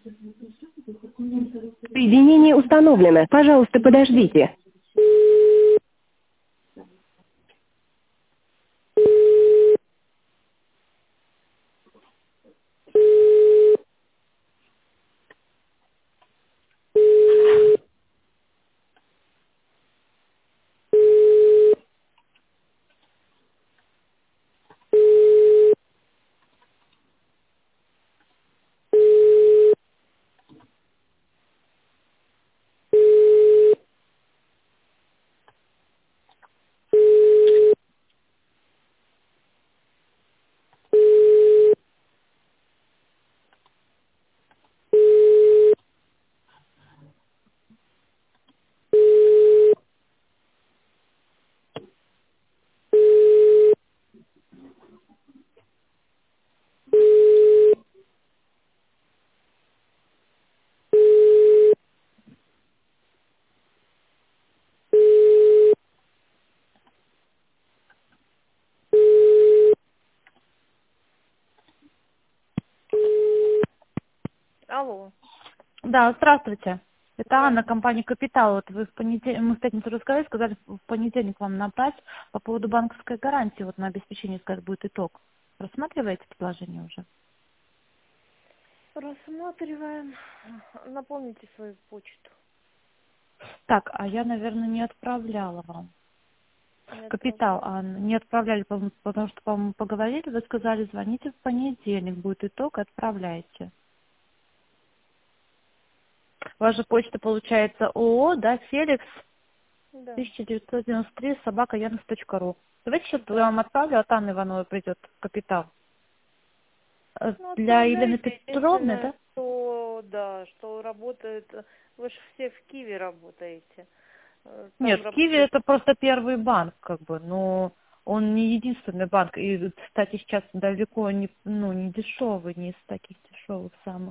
Соединение установлено. Пожалуйста, подождите. Алло. Да, здравствуйте. Это Анна, Здравствуйте. компания «Капитал». Вот вы мы в пятницу рассказали, сказали в понедельник вам набрать по поводу банковской гарантии, вот на обеспечение, сказать, будет итог. Рассматриваете предложение уже? Рассматриваем. Напомните свою почту. Так, а я, наверное, не отправляла вам. Не «Капитал», отправляли? Анна, не отправляли, потому что, по-моему, поговорили, вы сказали, звоните в понедельник, будет итог, отправляйте. Ваша почта получается ООО, да, Феликс, Да. 1993, @яндекс.ру. Давайте сейчас я Да. вам отправлю, от Анны Ивановой придет «Капитал». Ну, Для Елены отправляйте. Петровны, Единственное, да? что, да, что работает... Вы же все в Киеве работаете. Нет, Там в Киеве работает... это просто первый банк, как бы, но он не единственный банк. И, кстати, сейчас далеко не, ну, не дешевый, не из таких дешевых самых.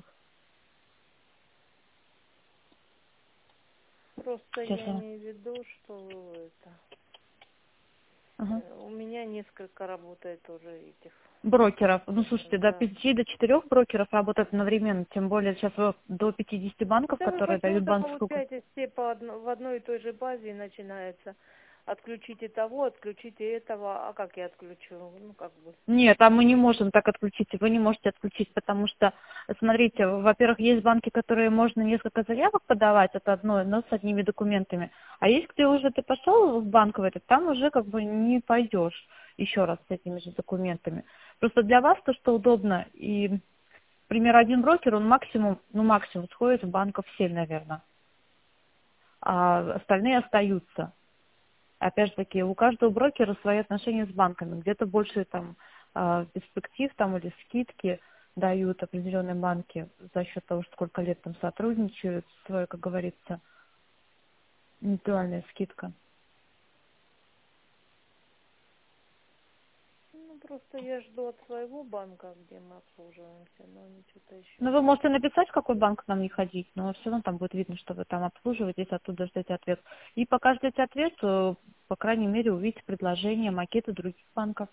Просто Сейчас я я... имею в виду, что это... Ага. У меня несколько работает уже этих... Брокеров. Ну, слушайте, до Да. 5 до 4 брокеров работают одновременно, тем более сейчас до 50 банков, Да вы которые дают почему-то банковскую... получаете все в одной и той же базе и начинается. Отключите того, отключите этого, а как я отключу? Ну, как бы. Нет, а мы не можем так отключить, вы не можете отключить, потому что, смотрите, во-первых, есть банки, которые можно несколько заявок подавать, это одно, но с одними документами, а есть, где уже ты пошел в банк в этот, там уже как бы не пойдешь еще раз с этими же документами. Просто для вас то, что удобно, и, например, один брокер, он максимум, ну максимум сходит в банков 7, наверное, а остальные остаются. Опять же таки, у каждого брокера свои отношения с банками. Где-то больше там перспектив там или скидки дают определенные банки за счет того, что сколько лет там сотрудничают, свою, как говорится, индивидуальная скидка. Ну, просто я жду от своего банка, где мы обслуживаемся, но они что-то еще Ну, вы не... можете написать, в какой банк к нам не ходить, но все равно там будет видно, что вы там обслуживаетесь, оттуда ждете ответ. И пока ждете ответ, то, по крайней мере, увидите предложения, макеты других банков.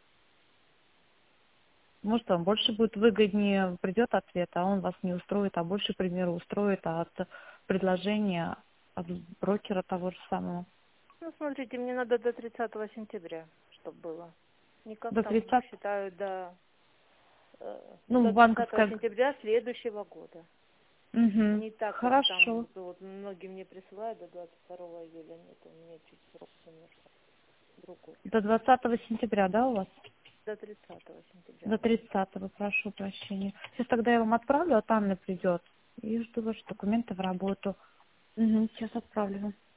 Может, вам больше будет выгоднее, придет ответ, а он вас не устроит, а больше, к примеру, устроит от предложения от брокера того же самого. Ну, смотрите, мне надо до 30 сентября, чтобы было. Никак До там 30, считаю ну, до 30 банковская... сентября следующего года. Угу. Не так, как Хорошо. там, вот многие мне присылают до 22 июля, нет, у меня чуть срок немножко другой. До 20 сентября, да, у вас? До 30 сентября, До да. 30-го, прошу прощения. Сейчас тогда я вам отправлю, а Анна придет. И жду ваши документы в работу. Угу, сейчас отправлю вам.